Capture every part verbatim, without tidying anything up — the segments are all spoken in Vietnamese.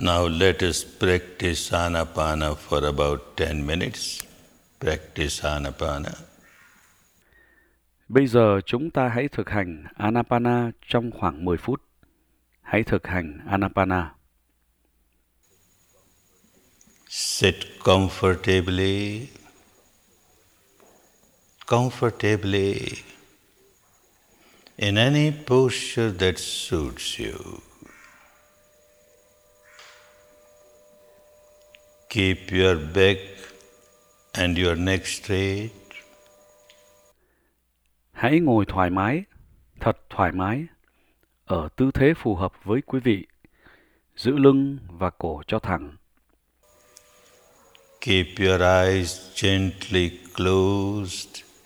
Now let us practice Anapana for about ten minutes. Practice Anapana. Bây giờ chúng ta hãy thực hành Anapana trong khoảng mười phút. Hãy thực hành Anapana. Sit comfortably. Comfortably in any posture that suits you. Keep your back and your neck straight. Hãy ngồi thoải mái, thật thoải mái, ở tư thế phù hợp với quý vị. Giữ lưng và cổ cho thẳng. Keep your eyes gently closed.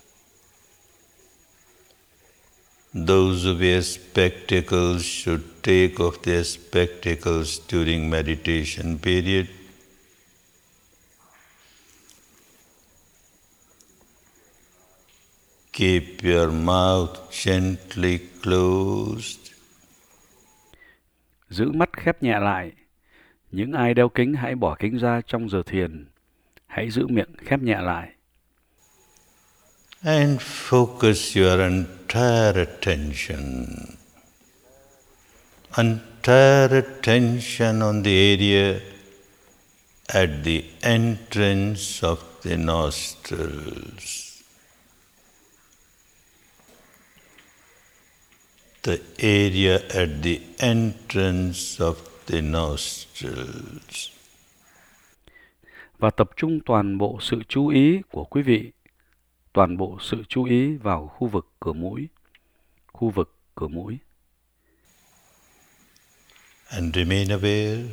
Those who wear spectacles should take off their spectacles during meditation period. Keep your mouth gently closed. Giữ mắt khép nhẹ lại. Những ai đeo kính hãy bỏ kính ra trong giờ thiền. Hãy giữ miệng khép nhẹ lại. And focus your entire attention, entire attention on the area at the entrance of the nostrils. The area at the entrance of the nostrils. Và tập trung toàn bộ sự chú ý của quý vị, toàn bộ sự chú ý vào khu vực cửa mũi, khu vực cửa mũi. And remain aware.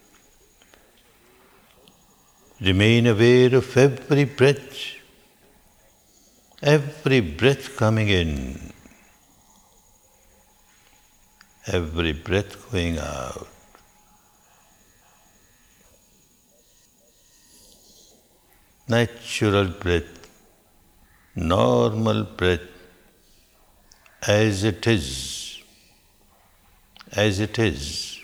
Remain aware of every breath, every breath coming in, every breath going out. Natural breath, normal breath, as it is, as it is.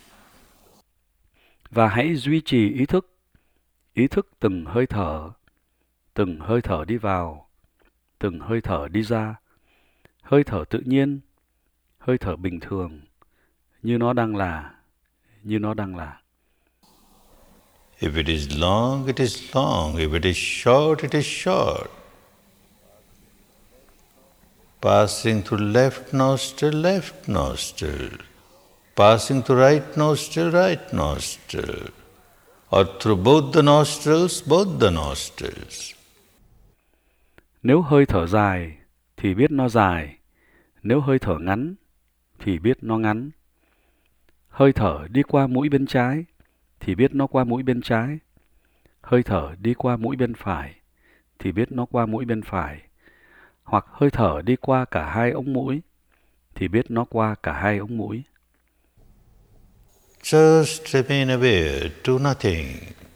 Và hãy duy trì ý thức, ý thức từng hơi thở, từng hơi thở đi vào, từng hơi thở đi ra, hơi thở tự nhiên, hơi thở bình thường, như nó đang là, như nó đang là. If it is long, it is long. If it is short, it is short. Passing through left nostril, left nostril. Passing through right nostril, right nostril. Or through both the nostrils, both the nostrils. Nếu hơi thở dài thì biết nó dài, nếu hơi thở ngắn thì biết nó ngắn. Hơi thở đi qua mũi bên trái thì biết nó qua mũi bên trái. Hơi thở đi qua mũi bên phải thì biết nó qua mũi bên phải. Hoặc hơi thở đi qua cả hai ống mũi thì biết nó qua cả hai ống mũi. Just remain aware, do nothing.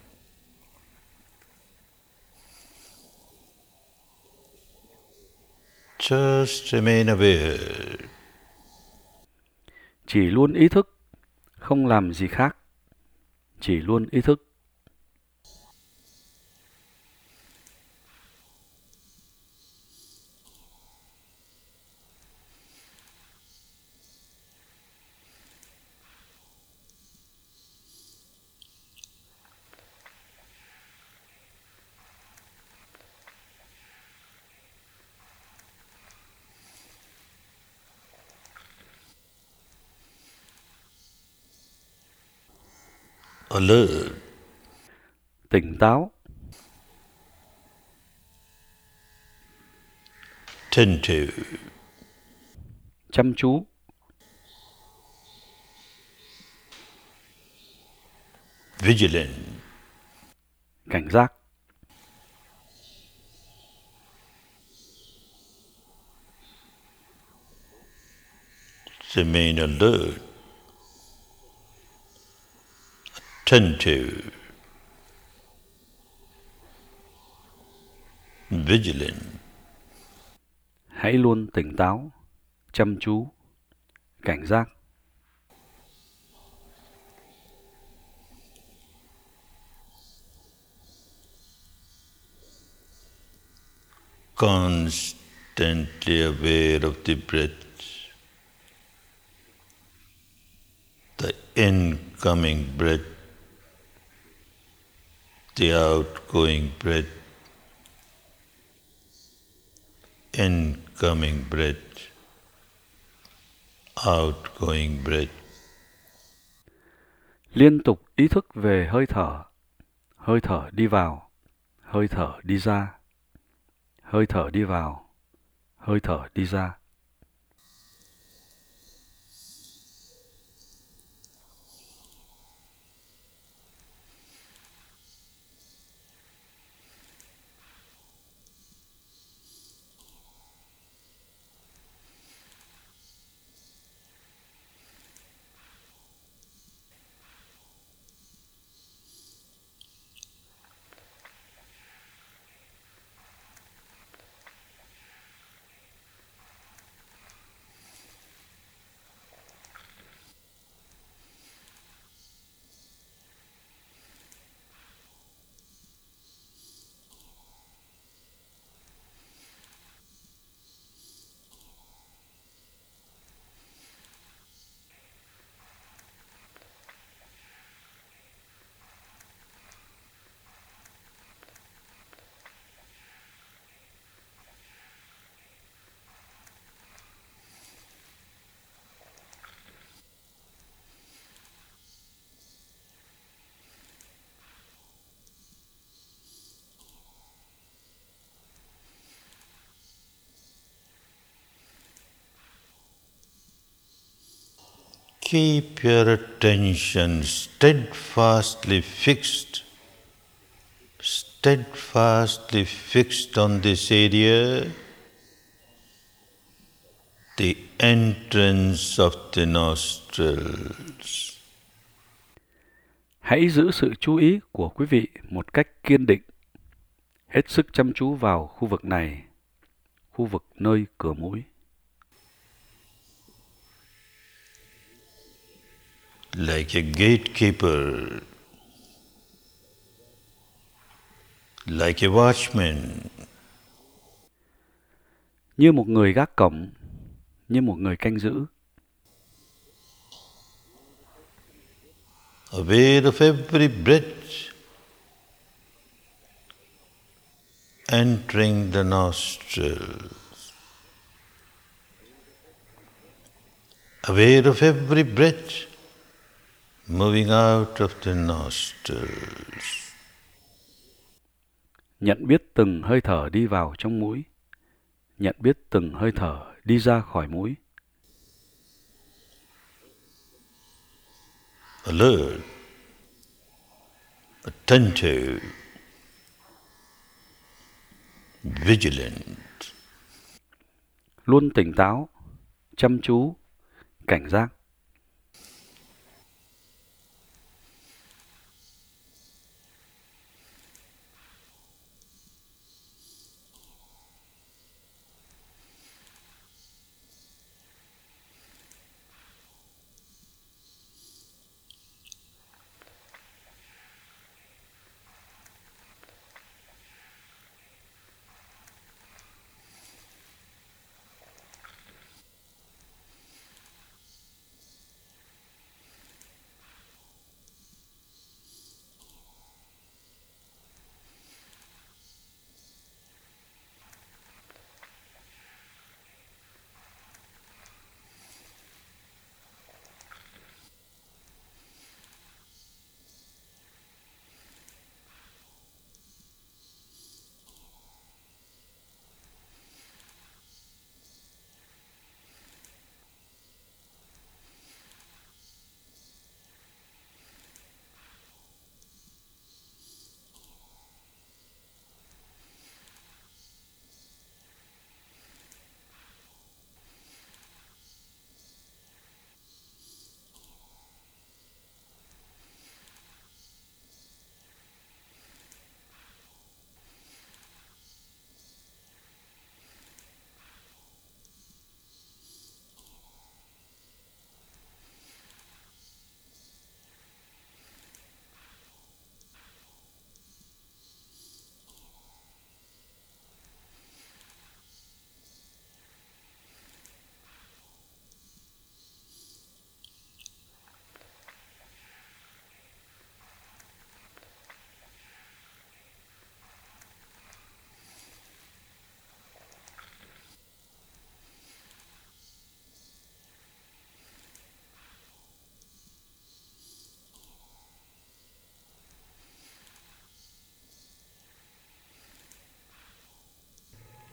Just remain aware. Chỉ luôn ý thức, không làm gì khác. Chỉ luôn ý thức. Alert. Tỉnh táo. Attentive. Chăm chú. Vigilant. Cảnh giác. Remain alert. Attentive. Vigilant. Hãy luôn tỉnh táo, chăm chú, cảnh giác. constantly aware of the breath, the incoming breath, the outgoing breath, incoming breath, outgoing breath. Liên tục ý thức về hơi thở, hơi thở đi vào, hơi thở đi ra, hơi thở đi vào, hơi thở đi ra. Keep your attention steadfastly fixed, steadfastly fixed on this area, the entrance of the nostrils. Hãy giữ sự chú ý của quý vị một cách kiên định, hết sức chăm chú vào khu vực này, khu vực nơi cửa mũi. Like a gatekeeper, like a watchman, Như một người gác cổng, như một người canh giữ, aware of every breath entering the nostrils, aware of every breath moving out of the nostrils. nhận biết từng hơi thở đi vào trong mũi, nhận biết từng hơi thở đi ra khỏi mũi. Alert, attentive, vigilant. Luôn tỉnh táo, chăm chú, cảnh giác.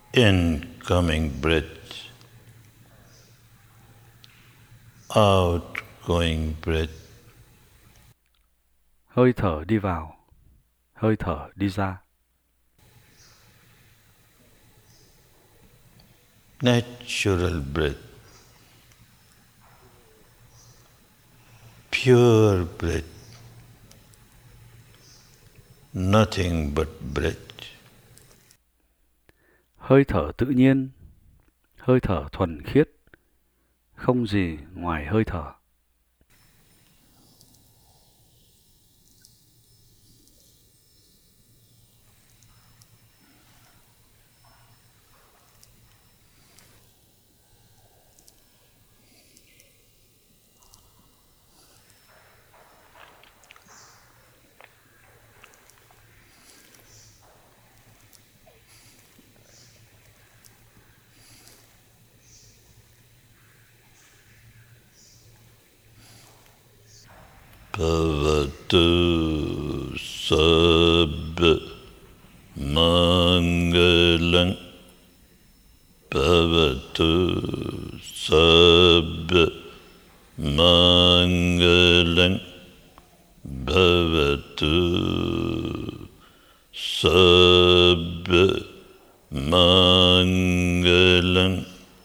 incoming breath, outgoing breath. Hơi thở đi vào, hơi thở đi ra. Natural breath, pure breath, nothing but breath. Hơi thở tự nhiên, hơi thở thuần khiết, không gì ngoài hơi thở. Bhavatu sabba mangalang, bhavatu sabba mangalang, bhavatu sabba mangalang.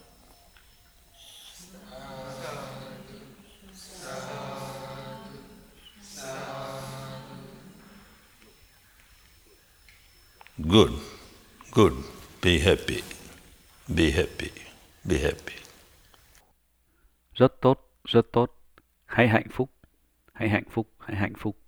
Good, good. Be happy, be happy, be happy. Rất tốt, rất tốt. Hãy hạnh phúc, hãy hạnh phúc, hãy hạnh phúc.